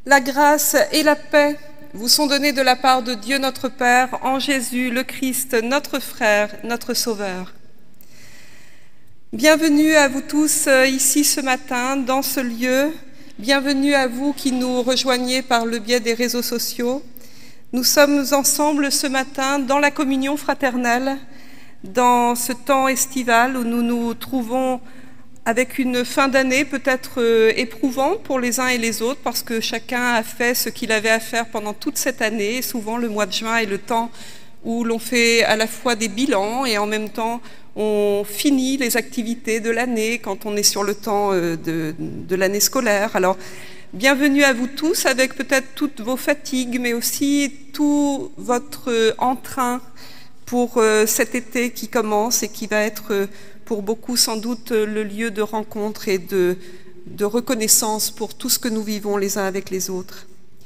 La grâce et la paix vous sont données de la part de Dieu notre Père, en Jésus le Christ, notre frère, notre Sauveur. Bienvenue à vous tous ici ce matin, dans ce lieu. Bienvenue à vous qui nous rejoignez par le biais des réseaux sociaux. Nous sommes ensemble ce matin dans la communion fraternelle, dans ce temps estival où nous nous trouvons avec une fin d'année peut-être éprouvante pour les uns et les autres, parce que chacun a fait ce qu'il avait à faire pendant toute cette année. Et souvent, le mois de juin est le temps où l'on fait à la fois des bilans et en même temps, on finit les activités de l'année quand on est sur le temps de l'année scolaire. Alors, bienvenue à vous tous avec peut-être toutes vos fatigues, mais aussi tout votre entrain pour cet été qui commence et qui va être pour beaucoup sans doute le lieu de rencontre et de reconnaissance pour tout ce que nous vivons les uns avec les autres.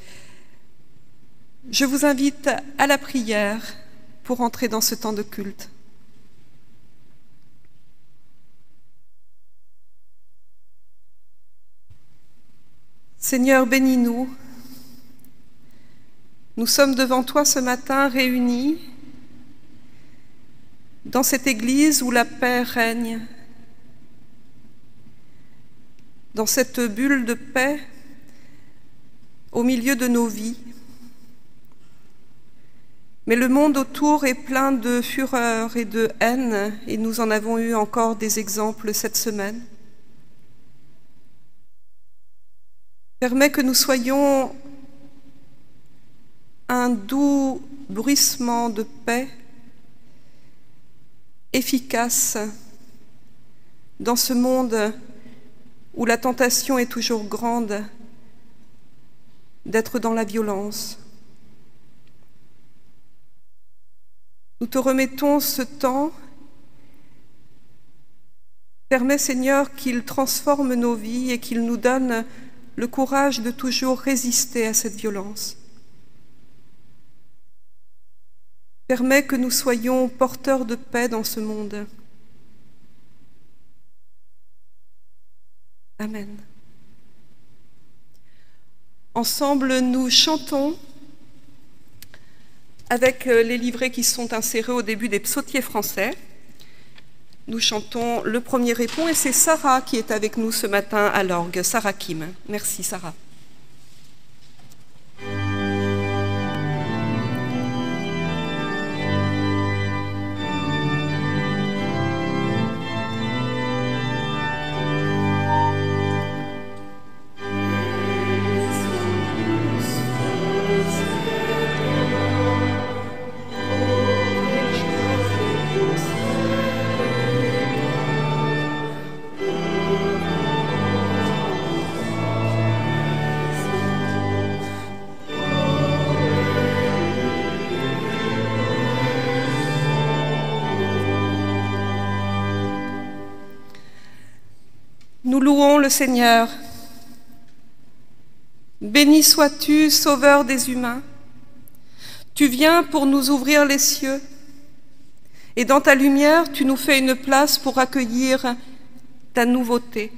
Je vous invite à la prière pour entrer dans ce temps de culte. Seigneur, bénis-nous. Nous sommes devant toi ce matin réunis dans cette église où la paix règne, dans cette bulle de paix au milieu de nos vies. Mais le monde autour est plein de fureur et de haine, et nous en avons eu encore des exemples cette semaine. Permets que nous soyons un doux bruissement de paix efficace dans ce monde où la tentation est toujours grande d'être dans la violence. Nous te remettons ce temps. Permets, Seigneur, qu'il transforme nos vies et qu'il nous donne le courage de toujours résister à cette violence. Permets que nous soyons porteurs de paix dans ce monde. Amen. Ensemble, nous chantons avec les livrets qui sont insérés au début des psautiers français. Nous chantons le premier répond et c'est Sarah qui est avec nous ce matin à l'orgue. Sarah Kim. Merci Sarah. Nous louons le Seigneur. Béni sois-tu, Sauveur des humains. Tu viens pour nous ouvrir les cieux, et dans ta lumière, tu nous fais une place pour accueillir ta nouveauté.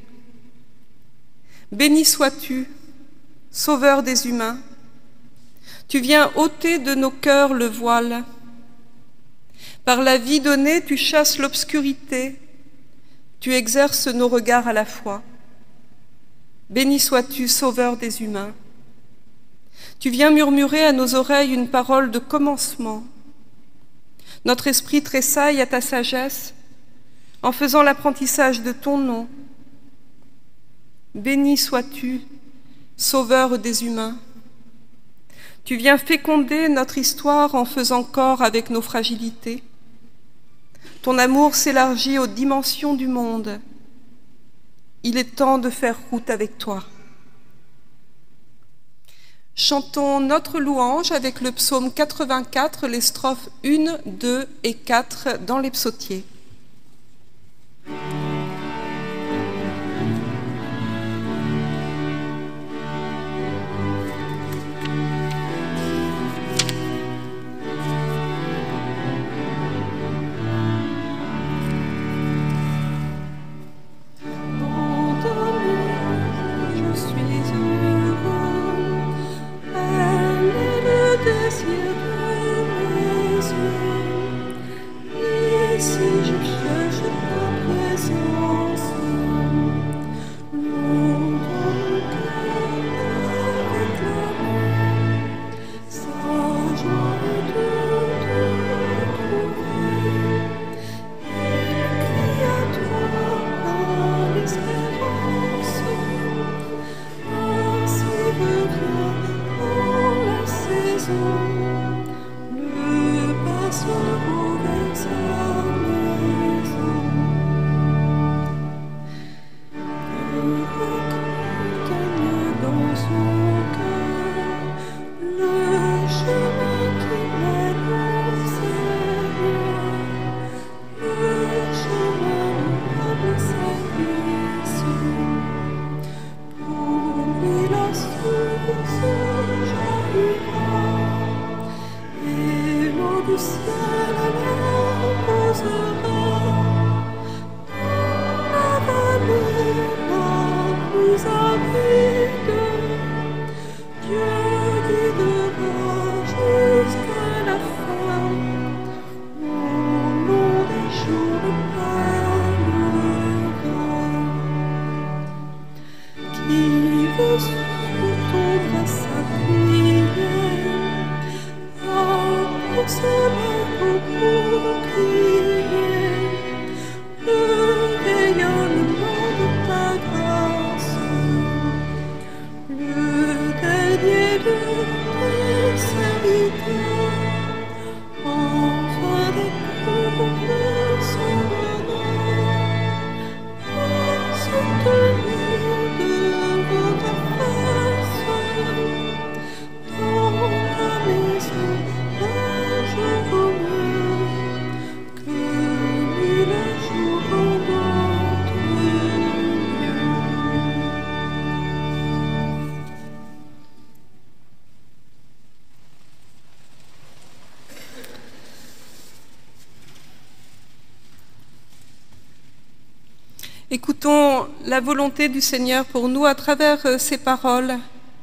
Béni sois-tu, Sauveur des humains. Tu viens ôter de nos cœurs le voile. Par la vie donnée, tu chasses l'obscurité. Tu exerces nos regards à la fois. Béni sois-tu, Sauveur des humains. Tu viens murmurer à nos oreilles une parole de commencement. Notre esprit tressaille à ta sagesse en faisant l'apprentissage de ton nom. Béni sois-tu, Sauveur des humains. Tu viens féconder notre histoire en faisant corps avec nos fragilités. Ton amour s'élargit aux dimensions du monde. Il est temps de faire route avec toi. Chantons notre louange avec le psaume 84, les strophes 1, 2 et 4 dans les psautiers. Je suis heureux Écoutons la volonté du Seigneur pour nous à travers ces paroles.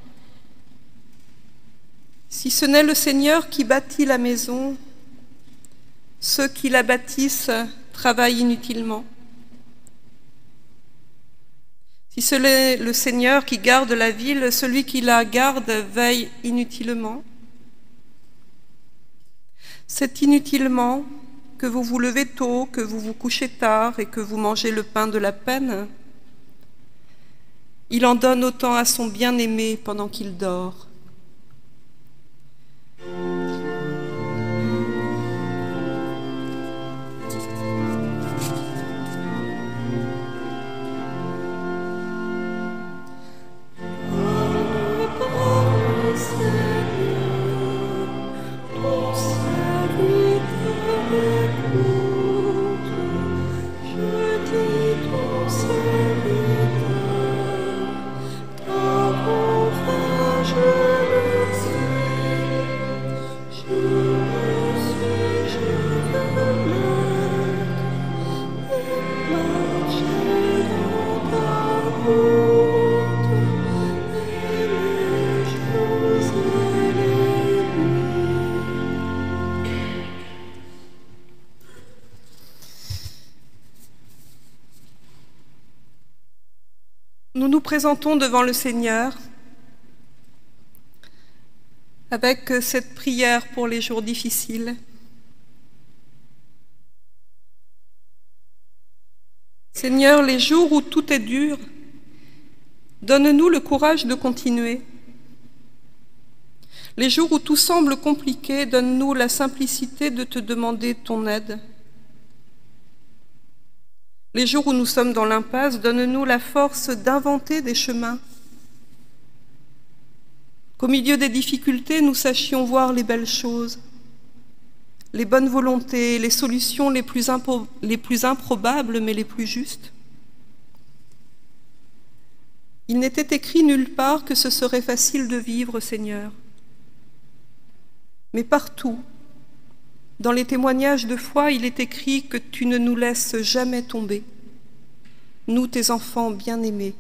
Si ce n'est le Seigneur qui bâtit la maison, ceux qui la bâtissent travaillent inutilement. Si ce n'est le Seigneur qui garde la ville, celui qui la garde veille inutilement. C'est inutilement que vous vous levez tôt, que vous vous couchez tard et que vous mangez le pain de la peine. Il en donne autant à son bien-aimé pendant qu'il dort. Nous nous présentons devant le Seigneur avec cette prière pour les jours difficiles. Seigneur, les jours où tout est dur, donne-nous le courage de continuer. Les jours où tout semble compliqué, donne-nous la simplicité de te demander ton aide. Les jours où nous sommes dans l'impasse, donne-nous la force d'inventer des chemins. Qu'au milieu des difficultés, nous sachions voir les belles choses, les bonnes volontés, les solutions les plus improbables, mais les plus justes. Il n'était écrit nulle part que ce serait facile de vivre, Seigneur. Mais partout, dans les témoignages de foi, il est écrit que tu ne nous laisses jamais tomber, nous, tes enfants bien-aimés.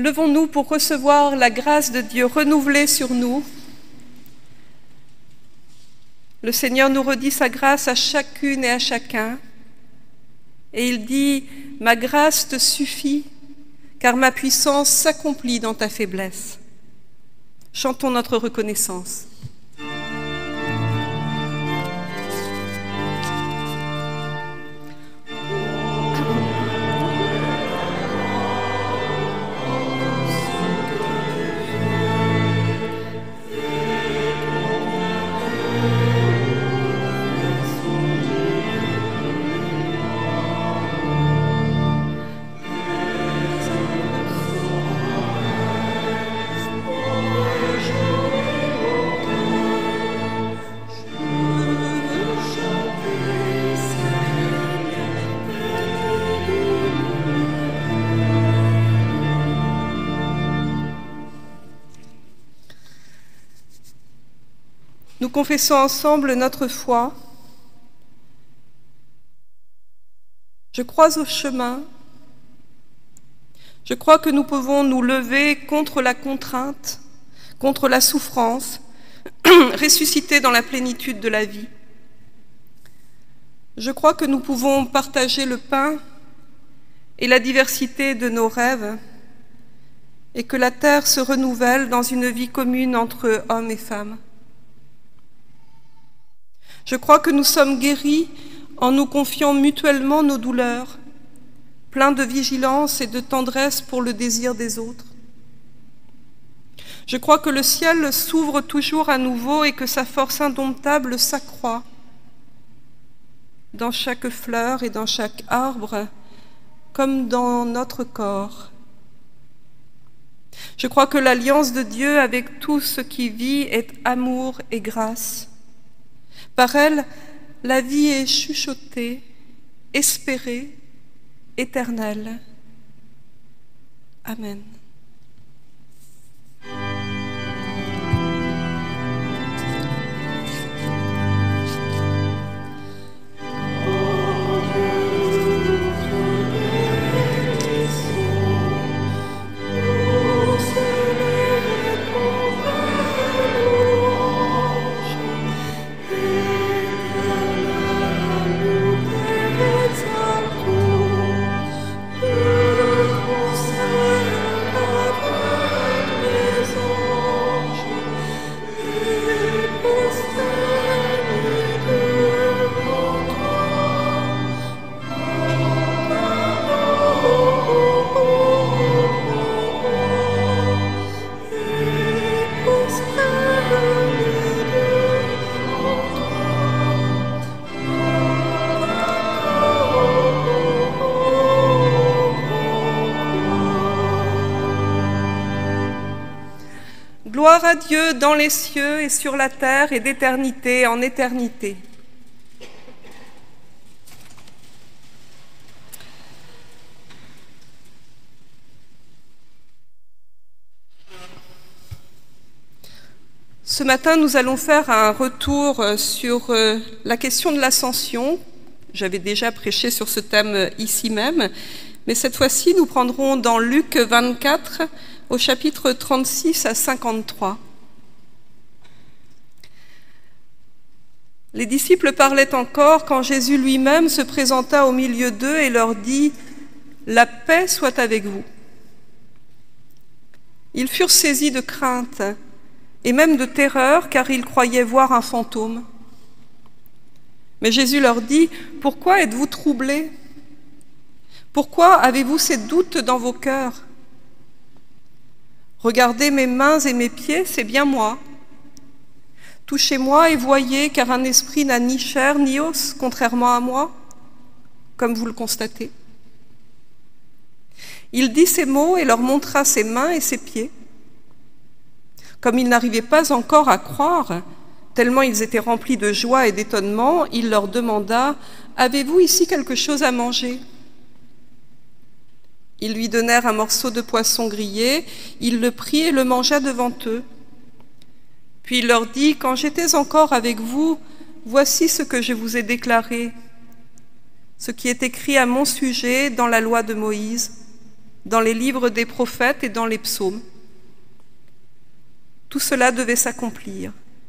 Levons-nous pour recevoir la grâce de Dieu renouvelée sur nous. Le Seigneur nous redit sa grâce à chacune et à chacun. Et il dit « Ma grâce te suffit, car ma puissance s'accomplit dans ta faiblesse. » Chantons notre reconnaissance. Nous confessons ensemble notre foi. Je crois au chemin. Je crois que nous pouvons nous lever contre la contrainte, contre la souffrance, ressusciter dans la plénitude de la vie. Je crois que nous pouvons partager le pain et la diversité de nos rêves et que la terre se renouvelle dans une vie commune entre hommes et femmes. Je crois que nous sommes guéris en nous confiant mutuellement nos douleurs, pleins de vigilance et de tendresse pour le désir des autres. Je crois que le ciel s'ouvre toujours à nouveau et que sa force indomptable s'accroît dans chaque fleur et dans chaque arbre, comme dans notre corps. Je crois que l'alliance de Dieu avec tout ce qui vit est amour et grâce. Par elle, la vie est chuchotée, espérée, éternelle. Amen. Gloire à Dieu dans les cieux et sur la terre et d'éternité en éternité. Ce matin, nous allons faire un retour sur la question de l'ascension. J'avais déjà prêché sur ce thème ici même, mais cette fois-ci, nous prendrons dans Luc 24, au chapitre 36 à 53. Les disciples parlaient encore quand Jésus lui-même se présenta au milieu d'eux et leur dit « La paix soit avec vous ». Ils furent saisis de crainte et même de terreur, car ils croyaient voir un fantôme. Mais Jésus leur dit « Pourquoi êtes-vous troublés? Pourquoi avez-vous ces doutes dans vos cœurs? Regardez mes mains et mes pieds, c'est bien moi. Touchez-moi et voyez, car un esprit n'a ni chair ni os, contrairement à moi, comme vous le constatez. » Il dit ces mots et leur montra ses mains et ses pieds. Comme ils n'arrivaient pas encore à croire, tellement ils étaient remplis de joie et d'étonnement, il leur demanda « Avez-vous ici quelque chose à manger ?» Ils lui donnèrent un morceau de poisson grillé, il le prit et le mangea devant eux. Puis il leur dit « Quand j'étais encore avec vous, voici ce que je vous ai déclaré, ce qui est écrit à mon sujet dans la loi de Moïse, dans les livres des prophètes et dans les psaumes. Tout cela devait s'accomplir.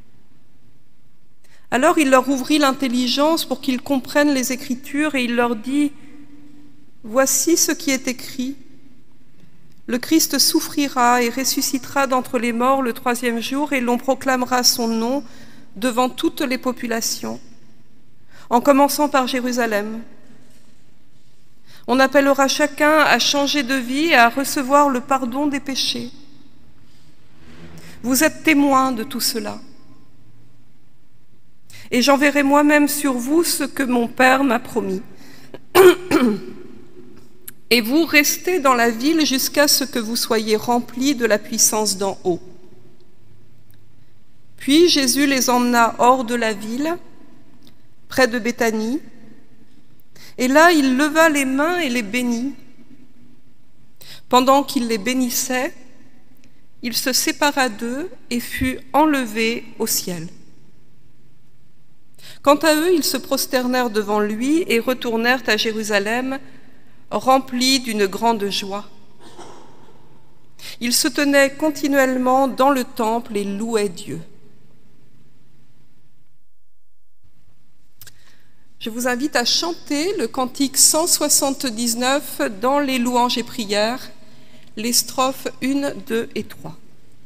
Alors il leur ouvrit l'intelligence pour qu'ils comprennent les Écritures et il leur dit « Voici ce qui est écrit. Le Christ souffrira et ressuscitera d'entre les morts le 3e jour et l'on proclamera son nom devant toutes les populations, en commençant par Jérusalem. On appellera chacun à changer de vie et à recevoir le pardon des péchés. Vous êtes témoins de tout cela. Et j'enverrai moi-même sur vous ce que mon Père m'a promis. Et vous restez dans la ville jusqu'à ce que vous soyez remplis de la puissance d'en haut. » Puis Jésus les emmena hors de la ville, près de Béthanie, et là il leva les mains et les bénit. Pendant qu'il les bénissait, il se sépara d'eux et fut enlevé au ciel. Quant à eux, ils se prosternèrent devant lui et retournèrent à Jérusalem, remplis d'une grande joie. Ils se tenaient continuellement dans le temple et louaient Dieu. Je vous invite à chanter le cantique 179 dans les louanges et prières, les strophes 1, 2 et 3.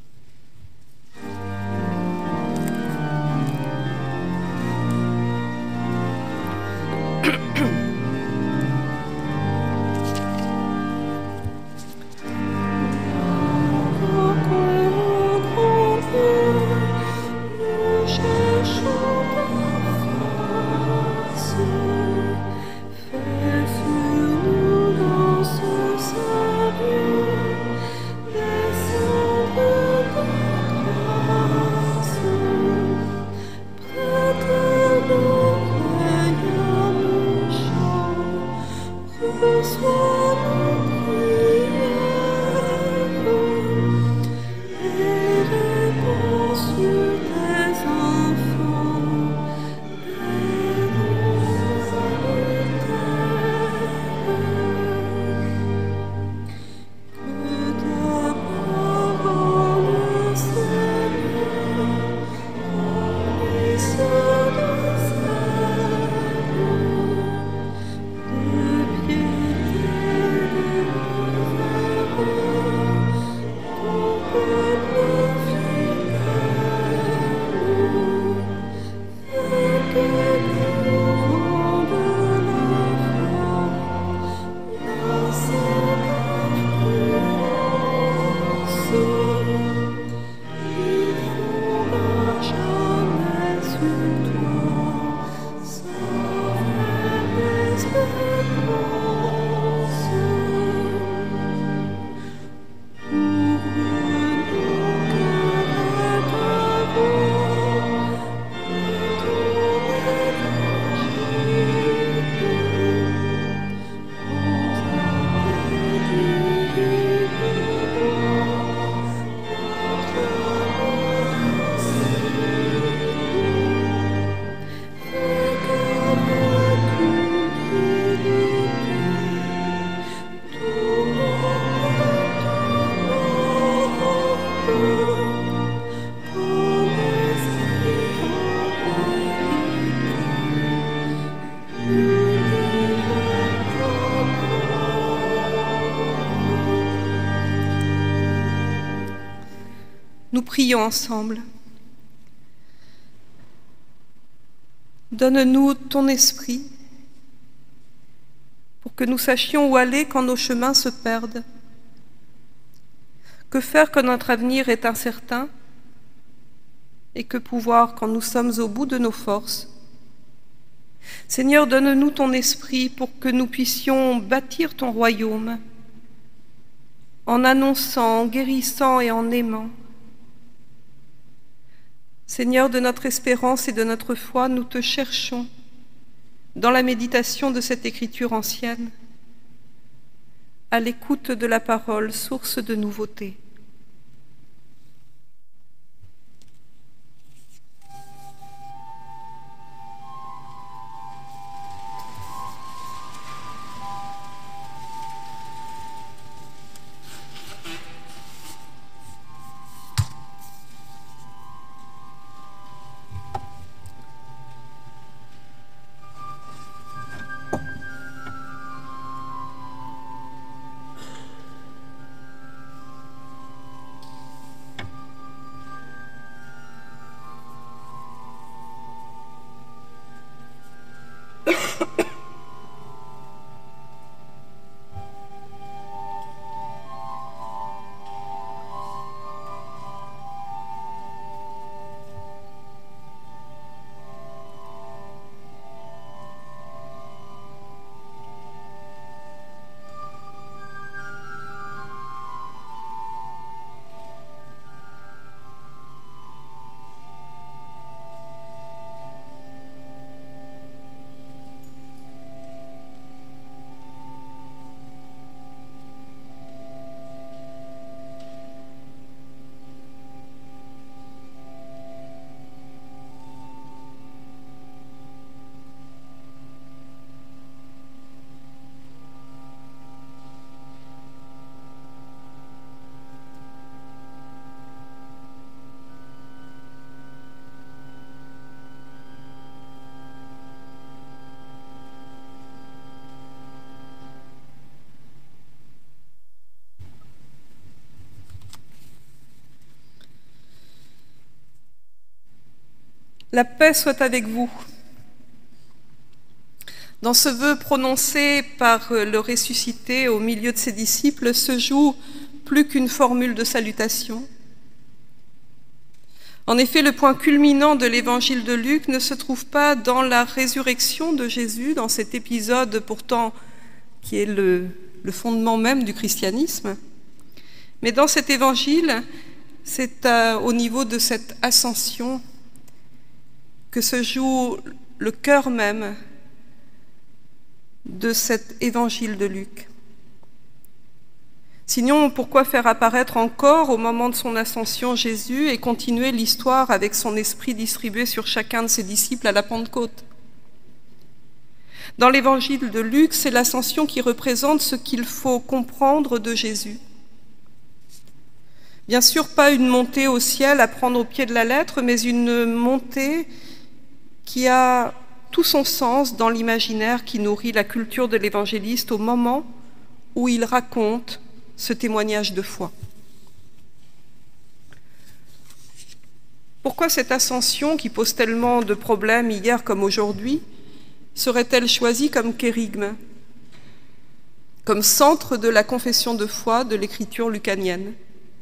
Nous prions ensemble. Donne-nous ton esprit pour que nous sachions où aller quand nos chemins se perdent. Que faire quand notre avenir est incertain et que pouvoir quand nous sommes au bout de nos forces. Seigneur, donne-nous ton esprit pour que nous puissions bâtir ton royaume en annonçant, en guérissant et en aimant. Seigneur, de notre espérance et de notre foi, nous te cherchons dans la méditation de cette écriture ancienne, à l'écoute de la parole, source de nouveauté. La paix soit avec vous. Dans ce vœu prononcé par le ressuscité au milieu de ses disciples se joue plus qu'une formule de salutation. En effet, le point culminant de l'évangile de Luc ne se trouve pas dans la résurrection de Jésus, dans cet épisode pourtant qui est le fondement même du christianisme, mais dans cet évangile, c'est au niveau de cette ascension que se joue le cœur même de cet évangile de Luc. Sinon, pourquoi faire apparaître encore au moment de son ascension Jésus et continuer l'histoire avec son esprit distribué sur chacun de ses disciples à la Pentecôte? Dans l'évangile de Luc, c'est l'ascension qui représente ce qu'il faut comprendre de Jésus. Bien sûr, pas une montée au ciel à prendre au pied de la lettre, mais une montée qui a tout son sens dans l'imaginaire qui nourrit la culture de l'évangéliste au moment où il raconte ce témoignage de foi. Pourquoi cette ascension, qui pose tellement de problèmes hier comme aujourd'hui, serait-elle choisie comme kérygme, comme centre de la confession de foi de l'écriture lucanienne?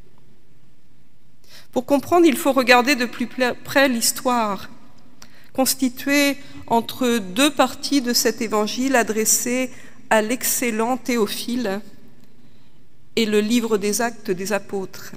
Pour comprendre, il faut regarder de plus près l'histoire, constituée entre deux parties de cet évangile adressé à l'excellent Théophile et le livre des Actes des Apôtres.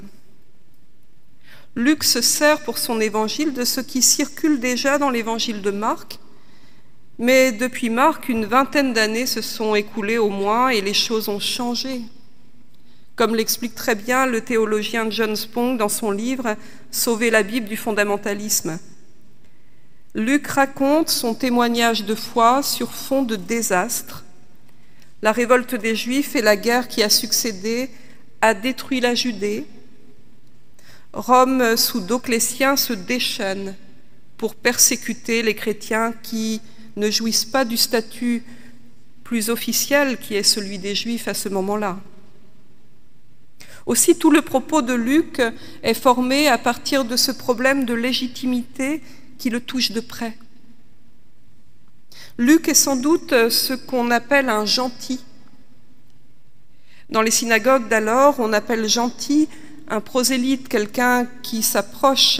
Luc se sert pour son évangile de ce qui circule déjà dans l'évangile de Marc, mais depuis Marc, une vingtaine d'années se sont écoulées au moins et les choses ont changé. Comme l'explique très bien le théologien John Spong dans son livre « Sauver la Bible du fondamentalisme ». Luc raconte son témoignage de foi sur fond de désastre. La révolte des Juifs et la guerre qui a succédé a détruit la Judée. Rome, sous Dioclétien, se déchaîne pour persécuter les chrétiens qui ne jouissent pas du statut plus officiel qui est celui des Juifs à ce moment-là. Aussi, tout le propos de Luc est formé à partir de ce problème de légitimité qui le touche de près. Luc est sans doute ce qu'on appelle un gentil. Dans les synagogues d'alors, on appelle gentil un prosélyte, quelqu'un qui s'approche,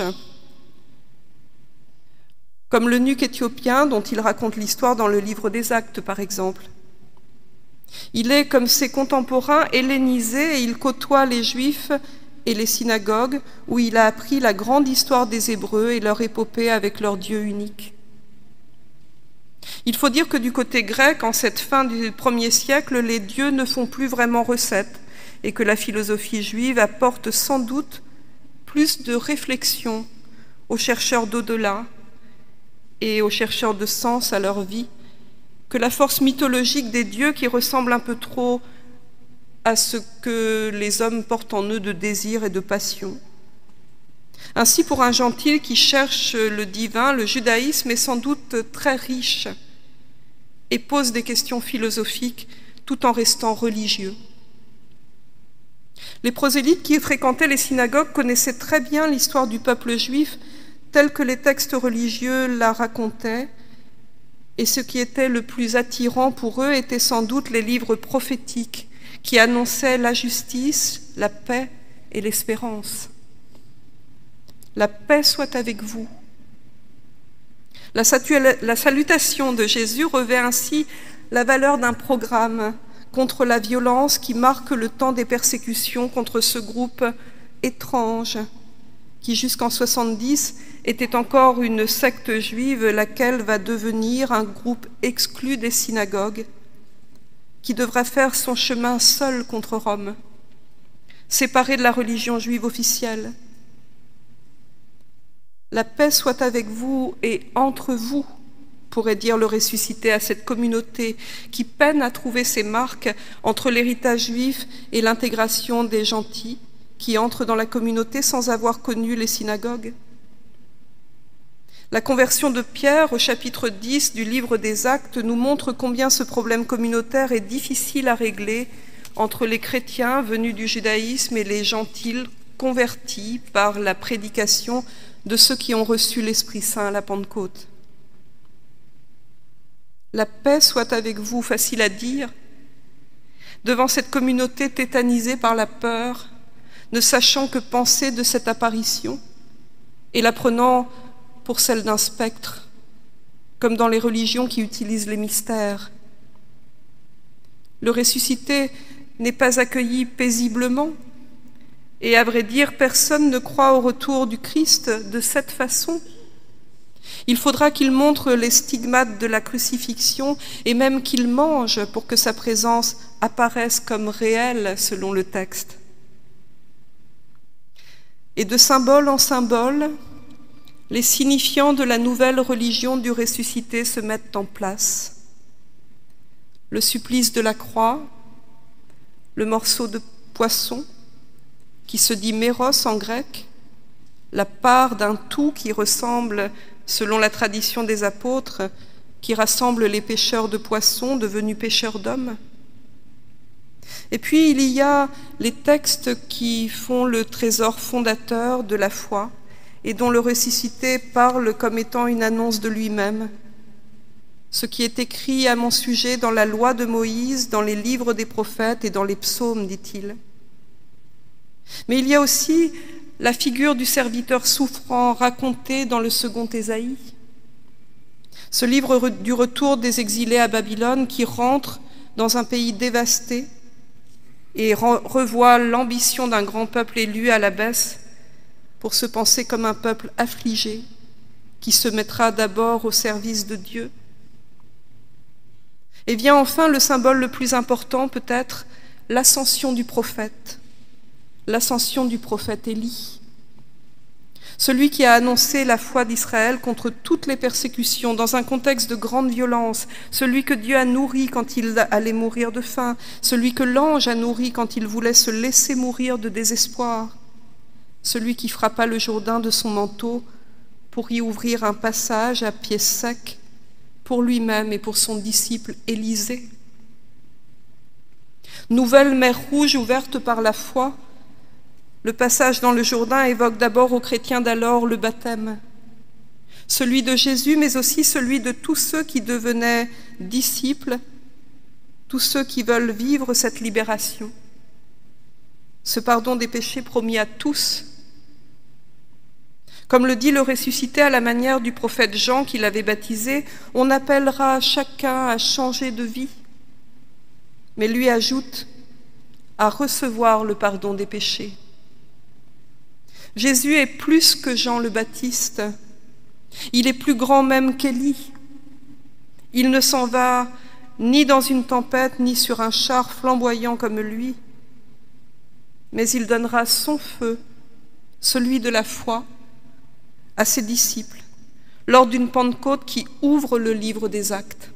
comme l'eunuque éthiopien dont il raconte l'histoire dans le livre des Actes, par exemple. Il est, comme ses contemporains, hellénisé et il côtoie les Juifs et les synagogues où il a appris la grande histoire des Hébreux et leur épopée avec leur Dieu unique. Il faut dire que du côté grec, en cette fin du 1er siècle, les dieux ne font plus vraiment recette et que la philosophie juive apporte sans doute plus de réflexion aux chercheurs d'au-delà et aux chercheurs de sens à leur vie que la force mythologique des dieux qui ressemble un peu trop à ce que les hommes portent en eux de désir et de passion. Ainsi, pour un gentil qui cherche le divin, le judaïsme est sans doute très riche et pose des questions philosophiques tout en restant religieux. Les prosélytes qui fréquentaient les synagogues connaissaient très bien l'histoire du peuple juif telle que les textes religieux la racontaient, et ce qui était le plus attirant pour eux était sans doute les livres prophétiques qui annonçaient la justice, la paix et l'espérance. La paix soit avec vous. La salutation de Jésus revêt ainsi la valeur d'un programme contre la violence qui marque le temps des persécutions contre ce groupe étrange qui, jusqu'en 70, était encore une secte juive, laquelle va devenir un groupe exclu des synagogues, qui devra faire son chemin seul contre Rome, séparé de la religion juive officielle. La paix soit avec vous et entre vous, pourrait dire le ressuscité à cette communauté qui peine à trouver ses marques entre l'héritage juif et l'intégration des gentils qui entrent dans la communauté sans avoir connu les synagogues. La conversion de Pierre au chapitre 10 du livre des Actes nous montre combien ce problème communautaire est difficile à régler entre les chrétiens venus du judaïsme et les gentils convertis par la prédication de ceux qui ont reçu l'Esprit Saint à la Pentecôte. La paix soit avec vous, facile à dire, devant cette communauté tétanisée par la peur, ne sachant que penser de cette apparition et la prenant pour celle d'un spectre, comme dans les religions qui utilisent les mystères. Le ressuscité n'est pas accueilli paisiblement, et à vrai dire, personne ne croit au retour du Christ de cette façon. Il faudra qu'il montre les stigmates de la crucifixion et même qu'il mange pour que sa présence apparaisse comme réelle selon le texte. Et de symbole en symbole, les signifiants de la nouvelle religion du ressuscité se mettent en place. Le supplice de la croix, le morceau de poisson, qui se dit méros en grec, la part d'un tout qui ressemble, selon la tradition des apôtres, qui rassemble les pêcheurs de poissons devenus pêcheurs d'hommes. Et puis il y a les textes qui font le trésor fondateur de la foi et dont le ressuscité parle comme étant une annonce de lui-même. Ce qui est écrit à mon sujet dans la loi de Moïse, dans les livres des prophètes et dans les psaumes, dit-il. Mais il y a aussi la figure du serviteur souffrant racontée dans le second Ésaïe. Ce livre du retour des exilés à Babylone qui rentre dans un pays dévasté et revoit l'ambition d'un grand peuple élu à la baisse pour se penser comme un peuple affligé qui se mettra d'abord au service de Dieu. Et vient enfin le symbole le plus important peut-être, l'ascension du prophète Élie. Celui qui a annoncé la foi d'Israël contre toutes les persécutions dans un contexte de grande violence, celui que Dieu a nourri quand il allait mourir de faim, celui que l'ange a nourri quand il voulait se laisser mourir de désespoir, celui qui frappa le Jourdain de son manteau pour y ouvrir un passage à pied sec pour lui-même et pour son disciple Élisée. Nouvelle mer Rouge ouverte par la foi, le passage dans le Jourdain évoque d'abord aux chrétiens d'alors le baptême, celui de Jésus, mais aussi celui de tous ceux qui devenaient disciples, tous ceux qui veulent vivre cette libération, ce pardon des péchés promis à tous. Comme le dit le ressuscité à la manière du prophète Jean qui l'avait baptisé, on appellera chacun à changer de vie, mais lui ajoute à recevoir le pardon des péchés. Jésus est plus que Jean le Baptiste, il est plus grand même qu'Élie. Il ne s'en va ni dans une tempête, ni sur un char flamboyant comme lui, mais il donnera son feu, celui de la foi, à ses disciples, lors d'une Pentecôte qui ouvre le livre des Actes.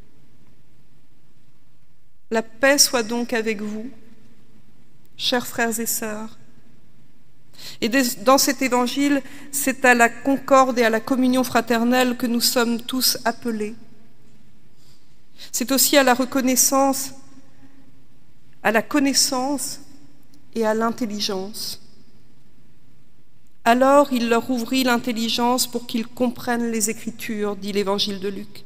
La paix soit donc avec vous, chers frères et sœurs. Et dans cet évangile, c'est à la concorde et à la communion fraternelle que nous sommes tous appelés. C'est aussi à la reconnaissance, à la connaissance et à l'intelligence. Alors il leur ouvrit l'intelligence pour qu'ils comprennent les Écritures, dit l'évangile de Luc.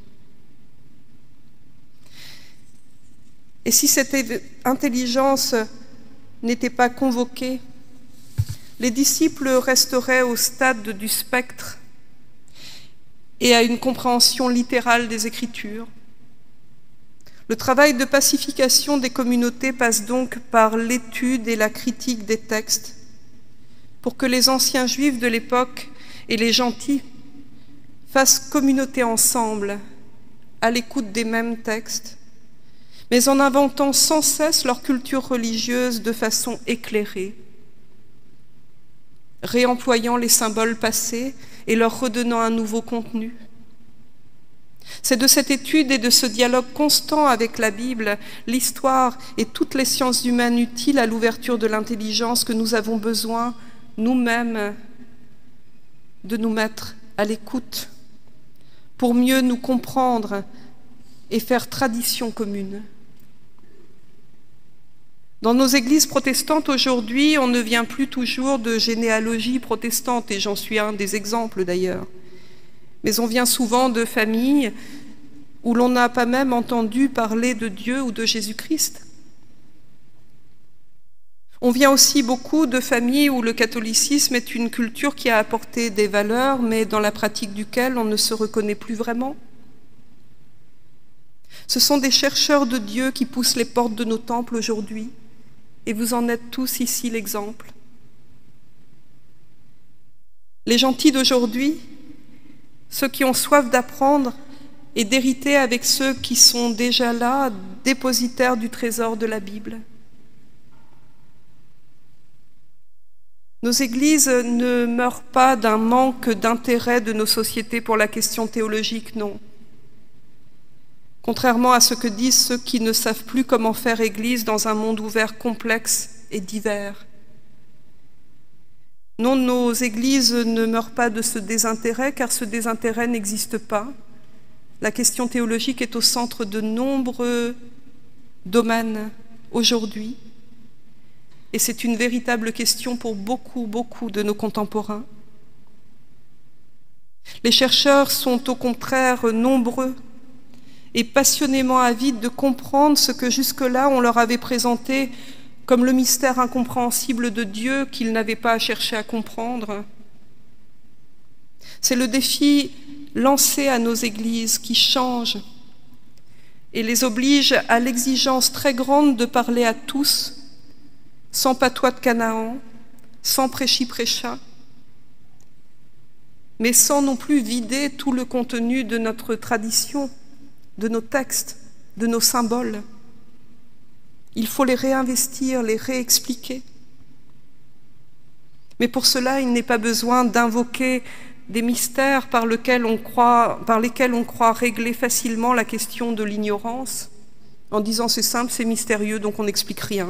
Et si cette intelligence n'était pas convoquée, les disciples resteraient au stade du spectre et à une compréhension littérale des Écritures. Le travail de pacification des communautés passe donc par l'étude et la critique des textes pour que les anciens juifs de l'époque et les gentils fassent communauté ensemble à l'écoute des mêmes textes, mais en inventant sans cesse leur culture religieuse de façon éclairée, réemployant les symboles passés et leur redonnant un nouveau contenu. C'est de cette étude et de ce dialogue constant avec la Bible, l'histoire et toutes les sciences humaines utiles à l'ouverture de l'intelligence que nous avons besoin, nous-mêmes, de nous mettre à l'écoute pour mieux nous comprendre et faire tradition commune. Dans nos églises protestantes aujourd'hui, on ne vient plus toujours de généalogie protestante, et j'en suis un des exemples d'ailleurs. Mais on vient souvent de familles où l'on n'a pas même entendu parler de Dieu ou de Jésus-Christ. On vient aussi beaucoup de familles où le catholicisme est une culture qui a apporté des valeurs, mais dans la pratique duquel on ne se reconnaît plus vraiment. Ce sont des chercheurs de Dieu qui poussent les portes de nos temples aujourd'hui, et vous en êtes tous ici l'exemple. Les gentils d'aujourd'hui, ceux qui ont soif d'apprendre et d'hériter avec ceux qui sont déjà là, dépositaires du trésor de la Bible. Nos églises ne meurent pas d'un manque d'intérêt de nos sociétés pour la question théologique, non. Contrairement à ce que disent ceux qui ne savent plus comment faire église dans un monde ouvert complexe et divers. Non, nos églises ne meurent pas de ce désintérêt, car ce désintérêt n'existe pas. La question théologique est au centre de nombreux domaines aujourd'hui, et c'est une véritable question pour beaucoup de nos contemporains. Les chercheurs sont au contraire nombreux et passionnément avides de comprendre ce que jusque-là on leur avait présenté comme le mystère incompréhensible de Dieu qu'ils n'avaient pas à chercher à comprendre. C'est le défi lancé à nos églises qui change et les oblige à l'exigence très grande de parler à tous, sans patois de Canaan, sans prêchi-prêcha, mais sans non plus vider tout le contenu de notre tradition, de nos textes, de nos symboles. Il faut les réinvestir, les réexpliquer. Mais pour cela, il n'est pas besoin d'invoquer des mystères par lesquels on croit régler facilement la question de l'ignorance, en disant c'est simple, c'est mystérieux, donc on n'explique rien.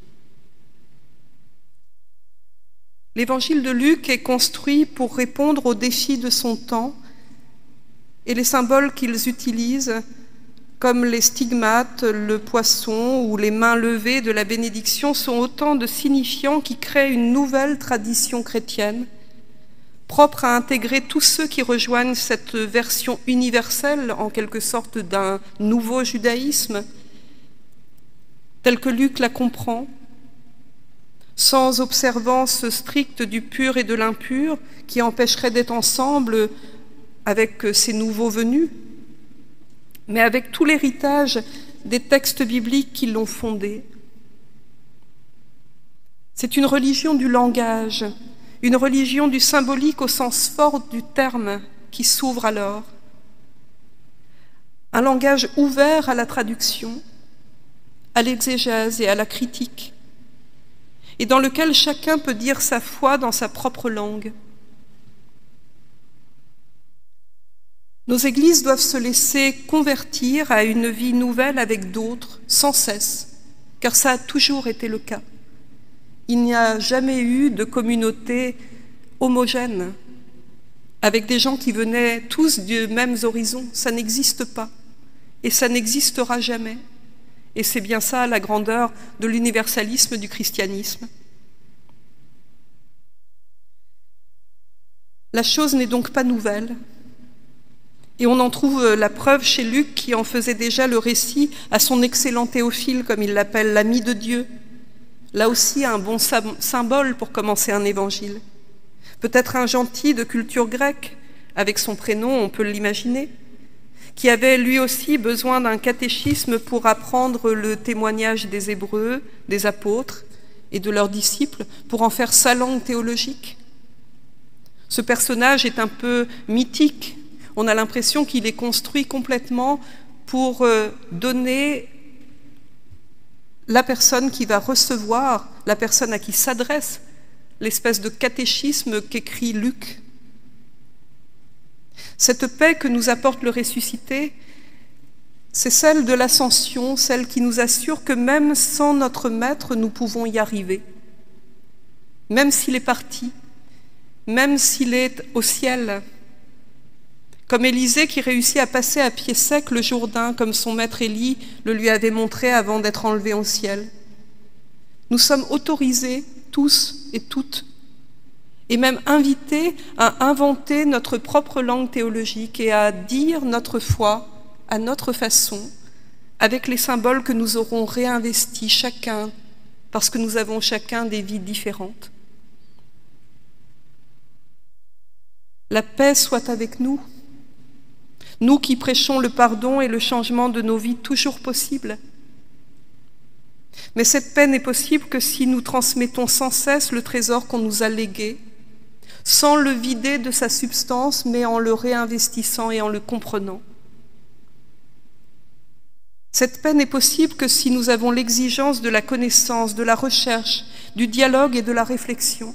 L'évangile de Luc est construit pour répondre aux défis de son temps, et les symboles qu'ils utilisent, comme les stigmates, le poisson ou les mains levées de la bénédiction, sont autant de signifiants qui créent une nouvelle tradition chrétienne, propre à intégrer tous ceux qui rejoignent cette version universelle, en quelque sorte, d'un nouveau judaïsme, tel que Luc la comprend, sans observance stricte du pur et de l'impur, qui empêcherait d'être ensemble avec ces nouveaux venus, mais avec tout l'héritage des textes bibliques qui l'ont fondé. C'est une religion du langage, une religion du symbolique au sens fort du terme qui s'ouvre alors. Un langage ouvert à la traduction, à l'exégèse et à la critique, et dans lequel chacun peut dire sa foi dans sa propre langue. Nos églises doivent se laisser convertir à une vie nouvelle avec d'autres, sans cesse, car ça a toujours été le cas. Il n'y a jamais eu de communauté homogène, avec des gens qui venaient tous des mêmes horizons. Ça n'existe pas, et ça n'existera jamais. Et c'est bien ça la grandeur de l'universalisme du christianisme. La chose n'est donc pas nouvelle. Et on en trouve la preuve chez Luc, qui en faisait déjà le récit à son excellent Théophile, comme il l'appelle, l'ami de Dieu. Là aussi, un bon symbole pour commencer un évangile. Peut-être un gentil de culture grecque, avec son prénom, on peut l'imaginer, qui avait lui aussi besoin d'un catéchisme pour apprendre le témoignage des Hébreux, des apôtres et de leurs disciples, pour en faire sa langue théologique. Ce personnage est un peu mythique. On a l'impression qu'il est construit complètement pour donner la personne qui va recevoir, la personne à qui s'adresse l'espèce de catéchisme qu'écrit Luc. Cette paix que nous apporte le ressuscité, c'est celle de l'ascension, celle qui nous assure que même sans notre Maître, nous pouvons y arriver. Même s'il est parti, même s'il est au ciel, comme Élisée qui réussit à passer à pied sec le Jourdain, comme son maître Élie le lui avait montré avant d'être enlevé au ciel. Nous sommes autorisés, tous et toutes, et même invités à inventer notre propre langue théologique et à dire notre foi à notre façon, avec les symboles que nous aurons réinvestis chacun, parce que nous avons chacun des vies différentes. La paix soit avec nous, nous qui prêchons le pardon et le changement de nos vies toujours possibles. Mais cette paix n'est possible que si nous transmettons sans cesse le trésor qu'on nous a légué, sans le vider de sa substance, mais en le réinvestissant et en le comprenant. Cette paix n'est possible que si nous avons l'exigence de la connaissance, de la recherche, du dialogue et de la réflexion.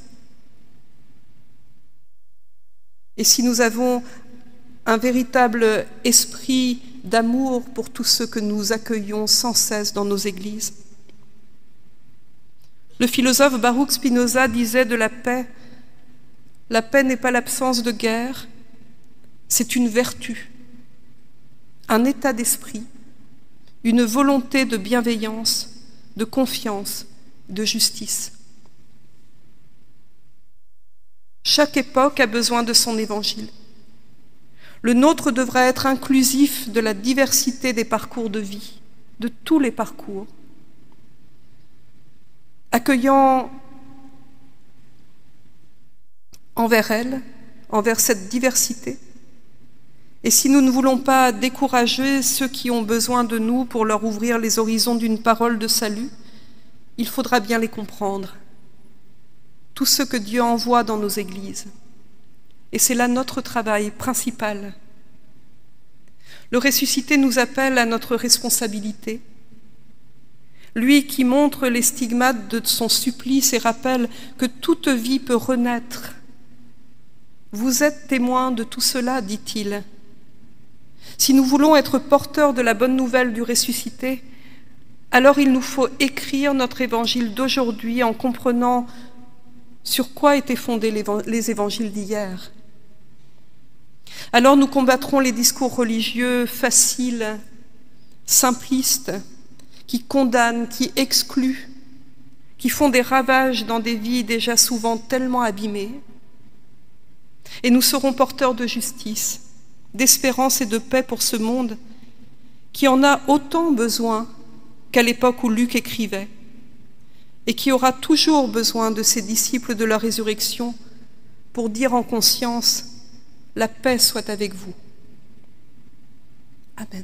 Et si nous avons un véritable esprit d'amour pour tous ceux que nous accueillons sans cesse dans nos églises. Le philosophe Baruch Spinoza disait de la paix n'est pas l'absence de guerre, c'est une vertu, un état d'esprit, une volonté de bienveillance, de confiance, de justice. Chaque époque a besoin de son évangile. Le nôtre devra être inclusif de la diversité des parcours de vie, de tous les parcours, accueillant envers elle, envers cette diversité. Et si nous ne voulons pas décourager ceux qui ont besoin de nous pour leur ouvrir les horizons d'une parole de salut, il faudra bien les comprendre, tous ceux que Dieu envoie dans nos églises. Et c'est là notre travail principal. Le ressuscité nous appelle à notre responsabilité. Lui qui montre les stigmates de son supplice et rappelle que toute vie peut renaître. Vous êtes témoins de tout cela, dit-il. Si nous voulons être porteurs de la bonne nouvelle du ressuscité, alors il nous faut écrire notre évangile d'aujourd'hui en comprenant sur quoi étaient fondés les évangiles d'hier. Alors nous combattrons les discours religieux faciles, simplistes, qui condamnent, qui excluent, qui font des ravages dans des vies déjà souvent tellement abîmées. Et nous serons porteurs de justice, d'espérance et de paix pour ce monde qui en a autant besoin qu'à l'époque où Luc écrivait et qui aura toujours besoin de ses disciples de la résurrection pour dire en conscience « La paix soit avec vous ». Amen.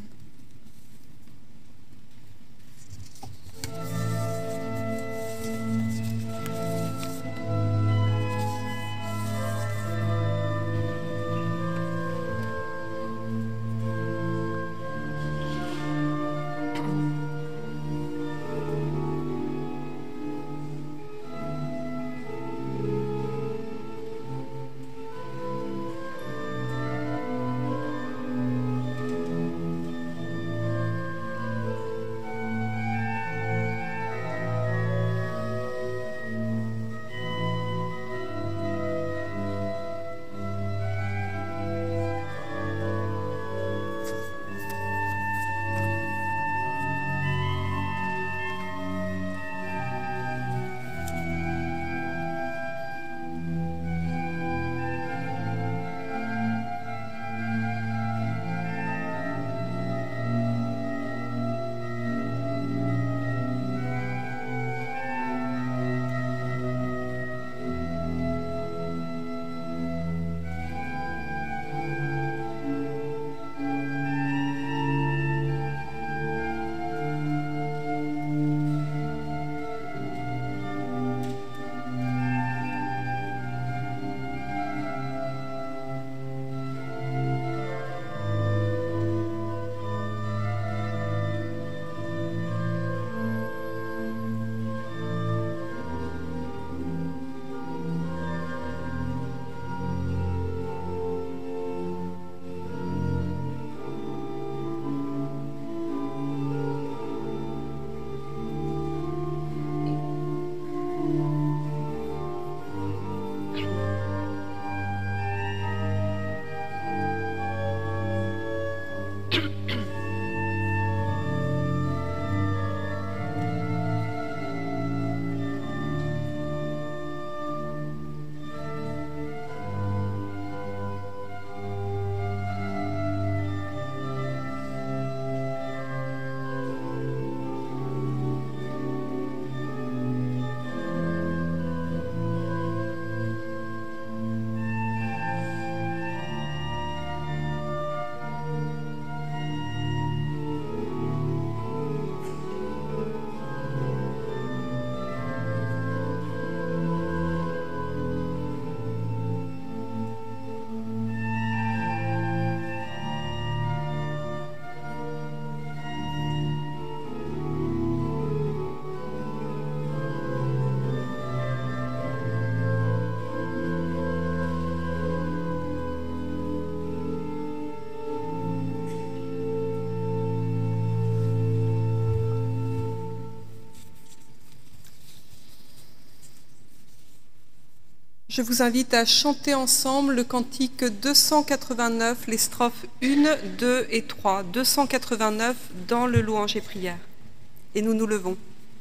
Je vous invite à chanter ensemble le cantique 289, les strophes 1, 2 et 3. 289 dans le louange et prière. Et nous nous levons.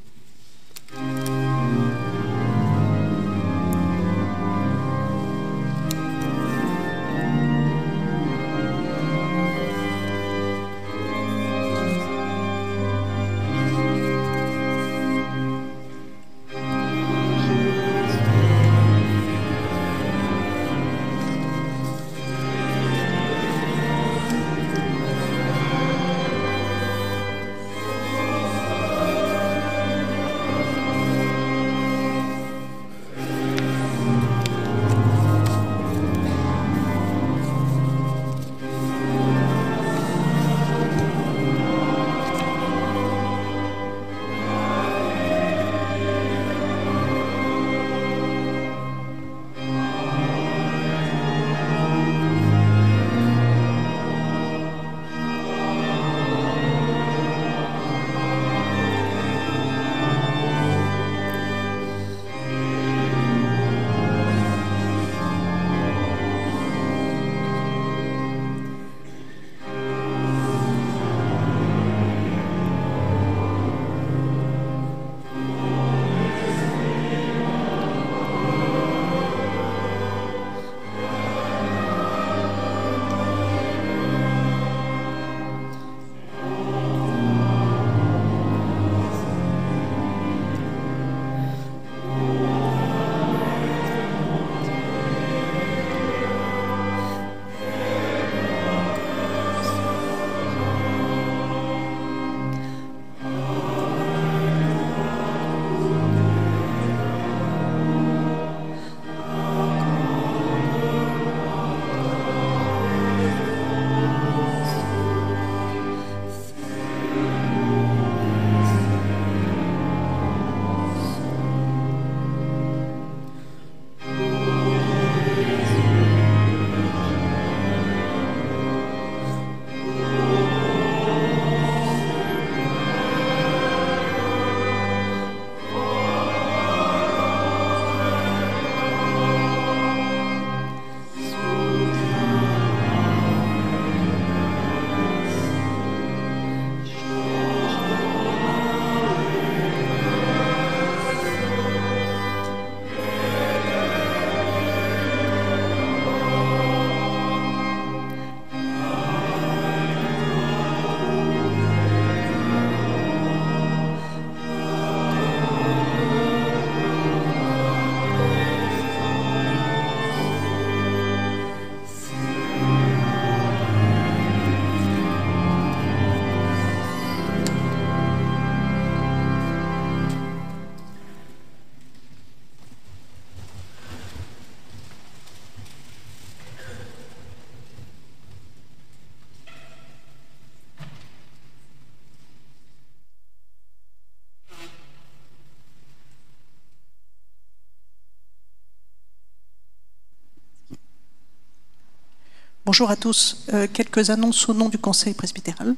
Bonjour à tous. Quelques annonces au nom du Conseil presbytéral.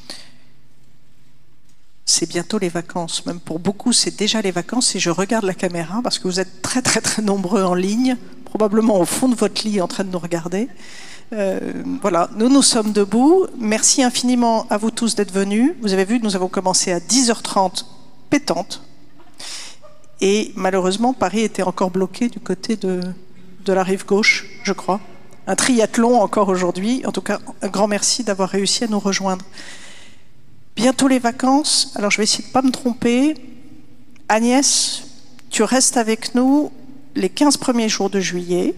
C'est bientôt les vacances. Même pour beaucoup, c'est déjà les vacances. Et je regarde la caméra parce que vous êtes très nombreux en ligne, probablement au fond de votre lit en train de nous regarder. Voilà, nous sommes debout. Merci infiniment à vous tous d'être venus. Vous avez vu, nous avons commencé à 10h30 pétante. Et malheureusement, Paris était encore bloqué du côté de la rive gauche, je crois. Un triathlon encore aujourd'hui. En tout cas, un grand merci d'avoir réussi à nous rejoindre. Bientôt les vacances. Alors, je vais essayer de ne pas me tromper. Agnès, tu restes avec nous les 15 premiers jours de juillet.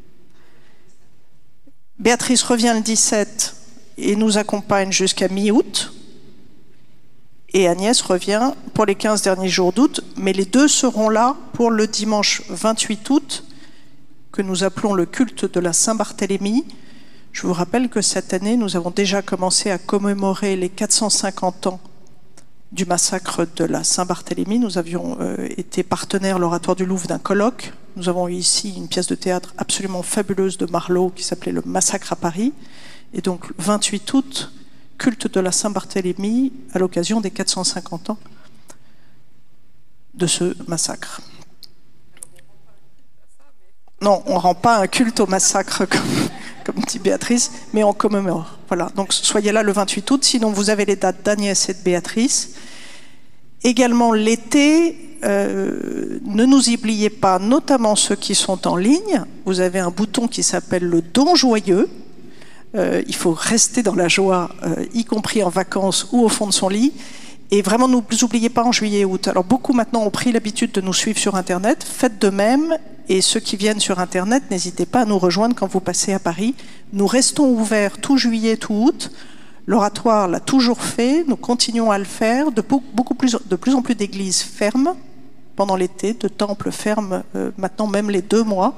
Béatrice revient le 17 et nous accompagne jusqu'à mi-août. Et Agnès revient pour les 15 derniers jours d'août. Mais les deux seront là pour le dimanche 28 août, que nous appelons le culte de la Saint-Barthélemy. Je vous rappelle que cette année, nous avons déjà commencé à commémorer les 450 ans du massacre de la Saint-Barthélemy. Nous avions été partenaires, l'Oratoire du Louvre, d'un colloque. Nous avons eu ici une pièce de théâtre absolument fabuleuse de Marlowe qui s'appelait Le Massacre à Paris. Et donc, le 28 août, culte de la Saint-Barthélemy à l'occasion des 450 ans de ce massacre. Non, on ne rend pas un culte au massacre comme dit Béatrice, mais on commémore. Voilà, donc soyez là le 28 août, sinon vous avez les dates d'Agnès et de Béatrice. Également l'été, ne nous oubliez pas, notamment ceux qui sont en ligne, vous avez un bouton qui s'appelle le don joyeux. Il faut rester dans la joie, y compris en vacances ou au fond de son lit. Et vraiment, ne nous oubliez pas en juillet et août. Alors beaucoup maintenant ont pris l'habitude de nous suivre sur Internet. Faites de même. Et ceux qui viennent sur Internet, n'hésitez pas à nous rejoindre quand vous passez à Paris. Nous restons ouverts tout juillet, tout août. L'oratoire l'a toujours fait. Nous continuons à le faire. De plus en plus d'églises ferment pendant l'été, de temples ferment maintenant même les 2 mois.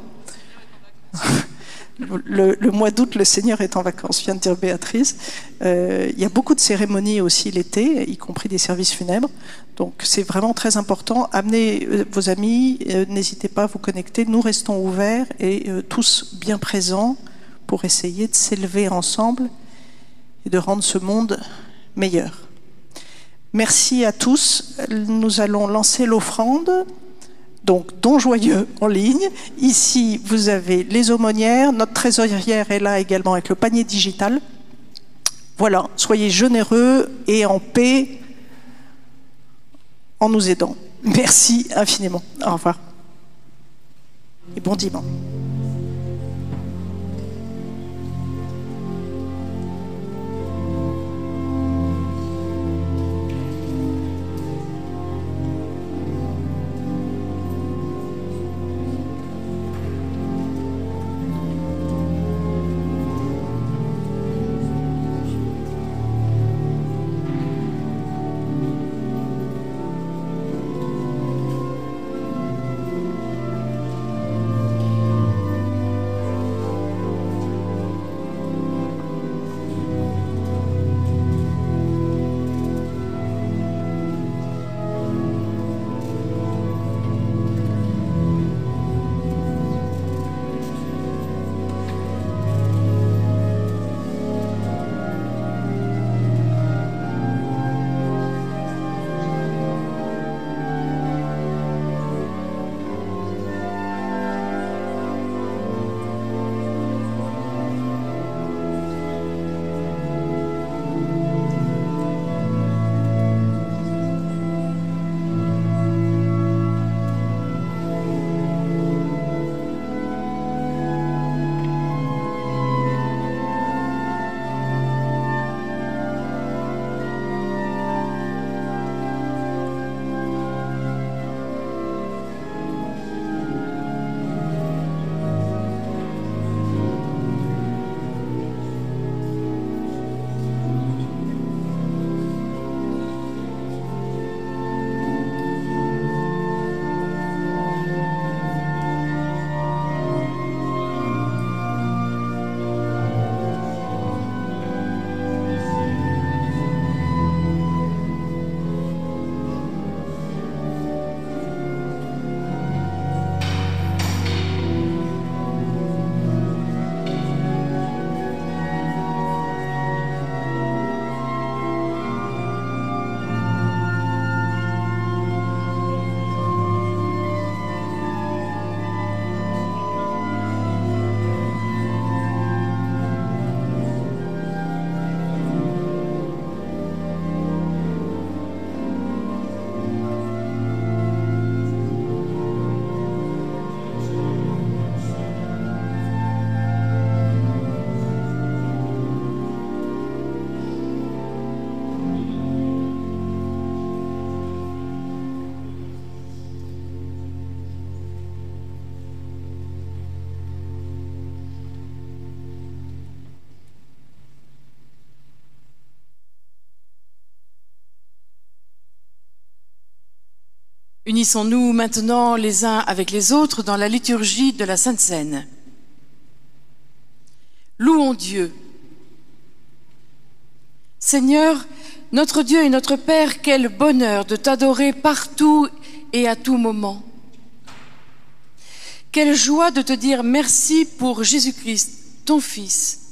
Le mois d'août, le Seigneur est en vacances, vient de dire Béatrice. Il y a beaucoup de cérémonies aussi l'été, y compris des services funèbres. Donc c'est vraiment très important. Amenez vos amis, n'hésitez pas à vous connecter. Nous restons ouverts et tous bien présents pour essayer de s'élever ensemble et de rendre ce monde meilleur. Merci à tous. Nous allons lancer l'offrande. Donc, don joyeux en ligne. Ici, vous avez les aumônières. Notre trésorière est là également avec le panier digital. Voilà, soyez généreux et en paix en nous aidant. Merci infiniment. Au revoir. Et bon dimanche. Unissons-nous maintenant les uns avec les autres dans la liturgie de la Sainte Seine. Louons Dieu. Seigneur, notre Dieu et notre Père, quel bonheur de t'adorer partout et à tout moment. Quelle joie de te dire merci pour Jésus-Christ, ton Fils.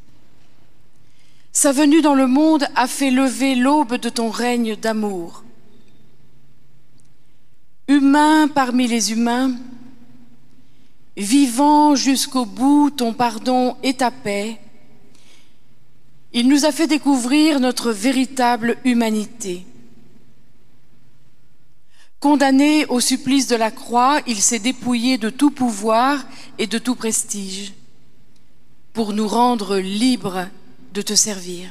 Sa venue dans le monde a fait lever l'aube de ton règne d'amour. Humain parmi les humains, vivant jusqu'au bout ton pardon et ta paix, il nous a fait découvrir notre véritable humanité. Condamné au supplice de la croix, il s'est dépouillé de tout pouvoir et de tout prestige pour nous rendre libres de te servir.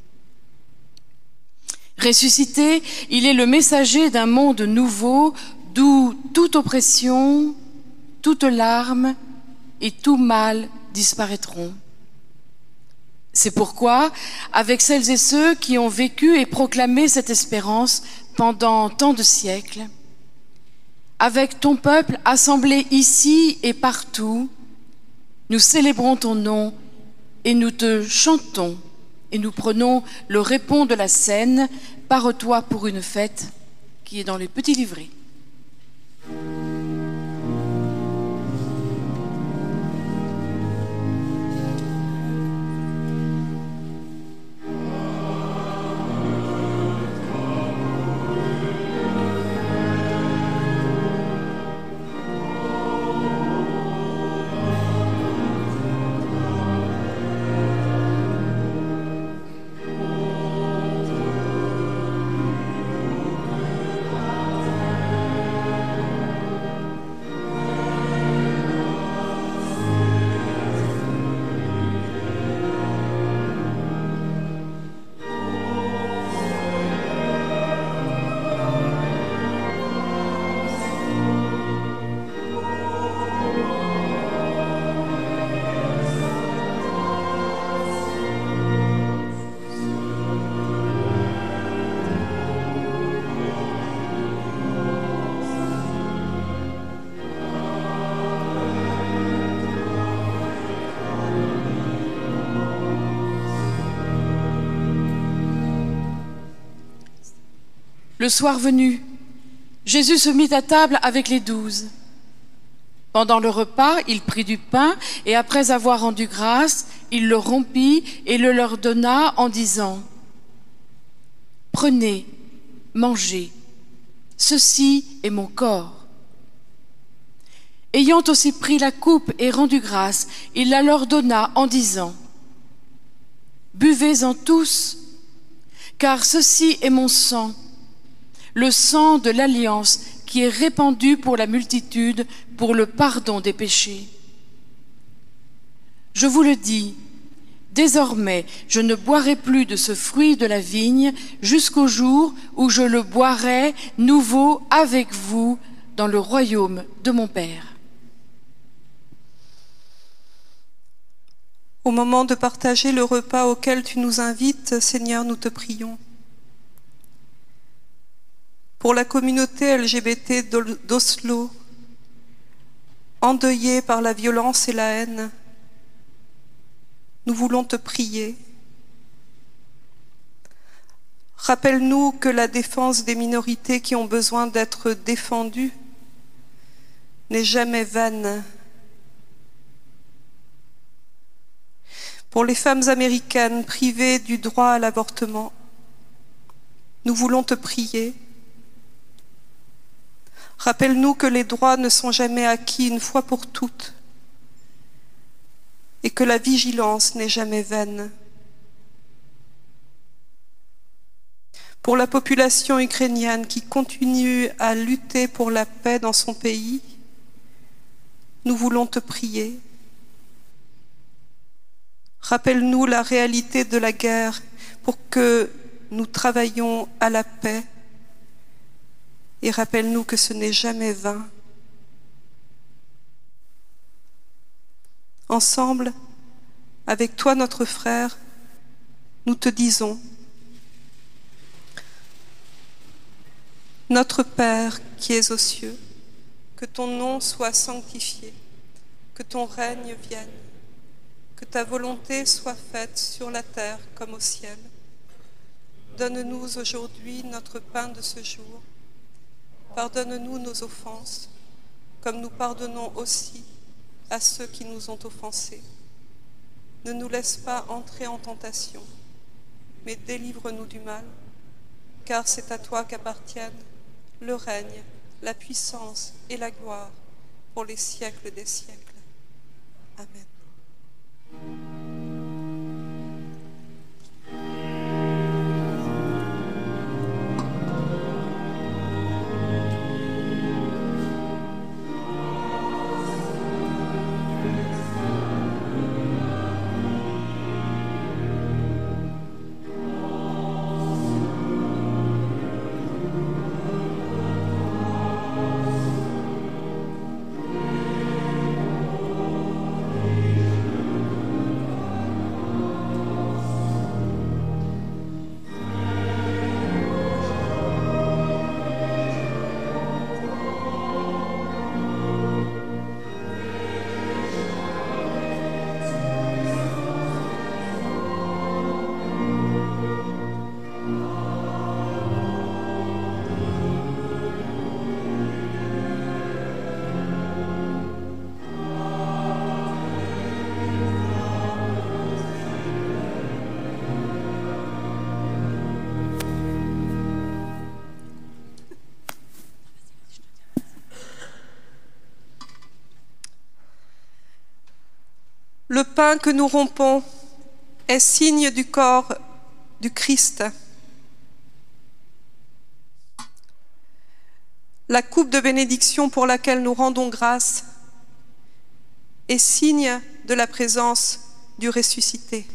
Ressuscité, il est le messager d'un monde nouveau d'où toute oppression, toute larme et tout mal disparaîtront. C'est pourquoi, avec celles et ceux qui ont vécu et proclamé cette espérance pendant tant de siècles, avec ton peuple assemblé ici et partout, nous célébrons ton nom et nous te chantons et nous prenons le répond de la scène, pare-toi pour une fête, qui est dans les petits livrets. Le soir venu, Jésus se mit à table avec les 12. Pendant le repas, il prit du pain et après avoir rendu grâce, il le rompit et le leur donna en disant : « Prenez, mangez, ceci est mon corps. » Ayant aussi pris la coupe et rendu grâce, il la leur donna en disant : « Buvez-en tous, car ceci est mon sang, le sang de l'alliance qui est répandu pour la multitude pour le pardon des péchés. Je vous le dis, désormais, je ne boirai plus de ce fruit de la vigne jusqu'au jour où je le boirai nouveau avec vous dans le royaume de mon Père. » Au moment de partager le repas auquel tu nous invites, Seigneur, nous te prions. Pour la communauté LGBT d'Oslo, endeuillée par la violence et la haine, nous voulons te prier. Rappelle-nous que la défense des minorités qui ont besoin d'être défendues n'est jamais vaine. Pour les femmes américaines privées du droit à l'avortement, nous voulons te prier. Rappelle-nous que les droits ne sont jamais acquis une fois pour toutes et que la vigilance n'est jamais vaine. Pour la population ukrainienne qui continue à lutter pour la paix dans son pays, nous voulons te prier. Rappelle-nous la réalité de la guerre pour que nous travaillions à la paix. Et rappelle-nous que ce n'est jamais vain. Ensemble, avec toi notre frère, nous te disons : Notre Père qui es aux cieux, que ton nom soit sanctifié, que ton règne vienne, que ta volonté soit faite sur la terre comme au ciel. Donne-nous aujourd'hui notre pain de ce jour. Pardonne-nous nos offenses, comme nous pardonnons aussi à ceux qui nous ont offensés. Ne nous laisse pas entrer en tentation, mais délivre-nous du mal, car c'est à toi qu'appartiennent le règne, la puissance et la gloire pour les siècles des siècles. Amen. Le pain que nous rompons est signe du corps du Christ. La coupe de bénédiction pour laquelle nous rendons grâce est signe de la présence du ressuscité.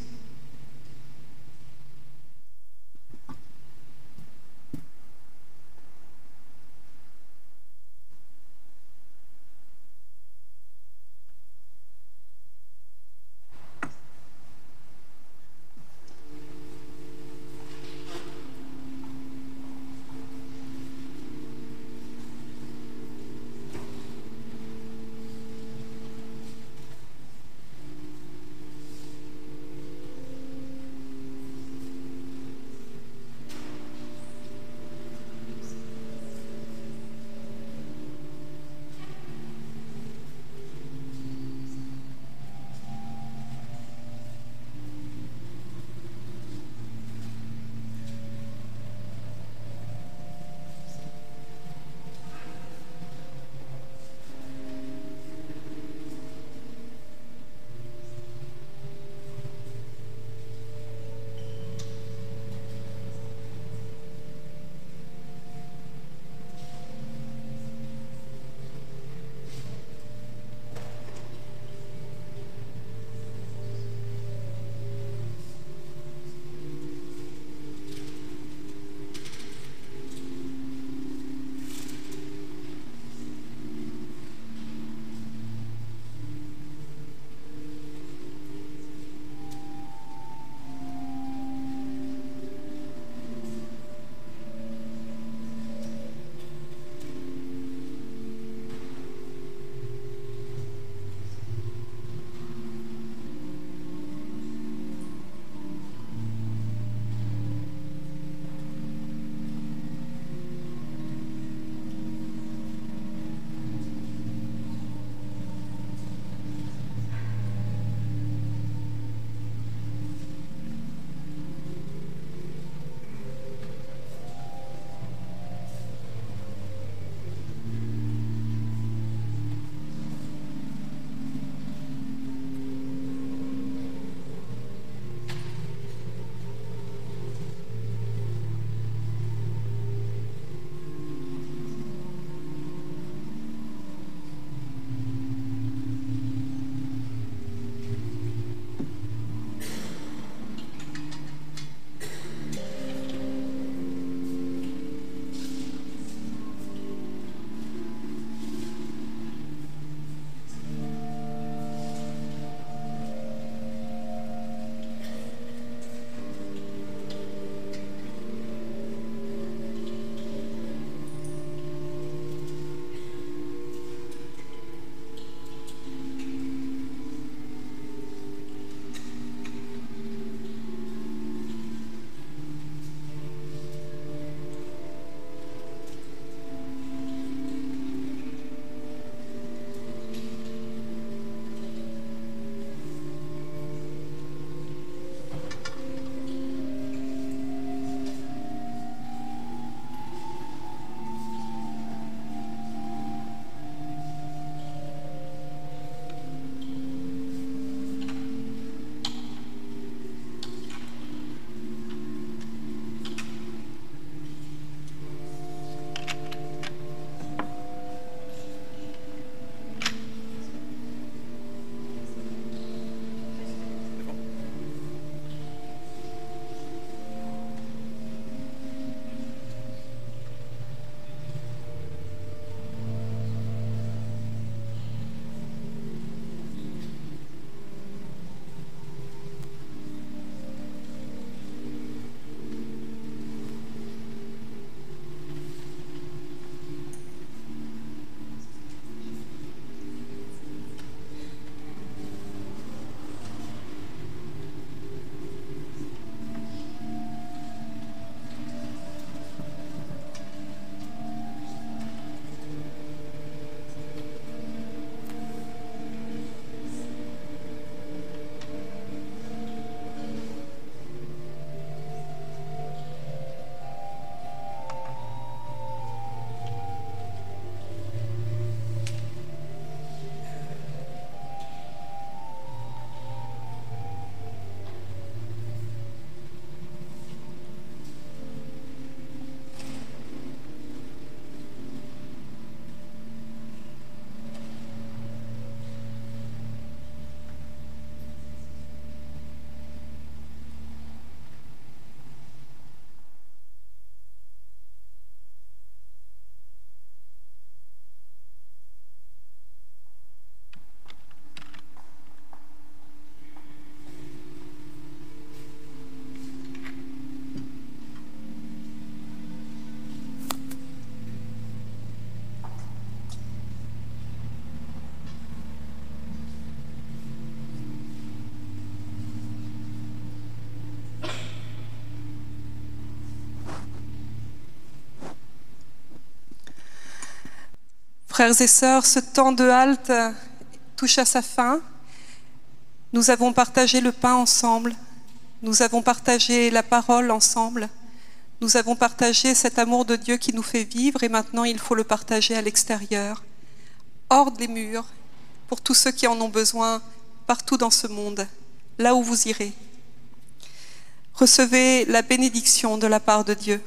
Frères et sœurs, ce temps de halte touche à sa fin. Nous avons partagé le pain ensemble. Nous avons partagé la parole ensemble. Nous avons partagé cet amour de Dieu qui nous fait vivre et maintenant il faut le partager à l'extérieur, hors des murs, pour tous ceux qui en ont besoin partout dans ce monde, là où vous irez. Recevez la bénédiction de la part de Dieu.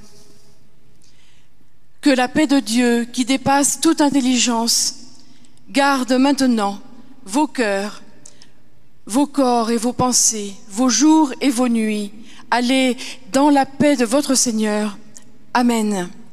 Que la paix de Dieu, qui dépasse toute intelligence, garde maintenant vos cœurs, vos corps et vos pensées, vos jours et vos nuits. Allez dans la paix de votre Seigneur. Amen.